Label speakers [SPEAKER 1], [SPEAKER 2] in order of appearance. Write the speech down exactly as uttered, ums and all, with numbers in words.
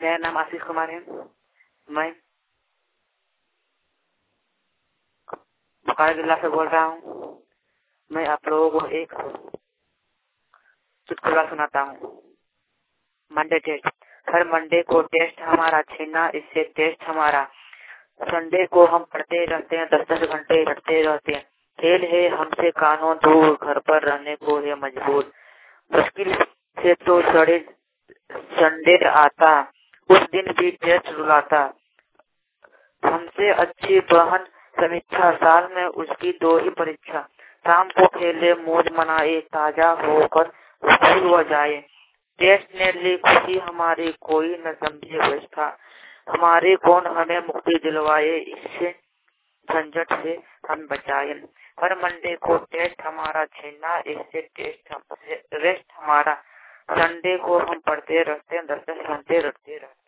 [SPEAKER 1] मेरा नाम आशीष कुमार है। मैं बोकारो जिला से बोल रहा हूँ। मैं आप लोगों को एक चुटकुला सुनाता हूँ। Monday test. हर मंडे को टेस्ट हमारा छीना, इससे टेस्ट हमारा। संडे को हम पढ़ते रहते हैं, दस दस घंटे पढ़ते रहते हैं। खेल है हमसे कानों दूर, घर पर रहने को है मजबूर। मुश्किल से तो सड़े संडे आता, उस दिन भी टेस्ट रुलाता। हमसे अच्छी बहन समीक्षा, साल में उसकी दो ही परीक्षा। शाम को खेले मौज मनाए, ताजा होकर स्कूल वो जाए। टेस्ट ने ली खुशी हमारी, कोई न समझे व्यवस्था। हमारे कौन हमें मुक्ति दिलवाए, इससे झंझट से हम बचाए। हर मंडे को टेस्ट हमारा छीना, इससे टेस्ट हमसे रेस्ट हमारा। संडे को हम पढ़ते रहते हैं, दस दस घंटे रखते रहते हैं।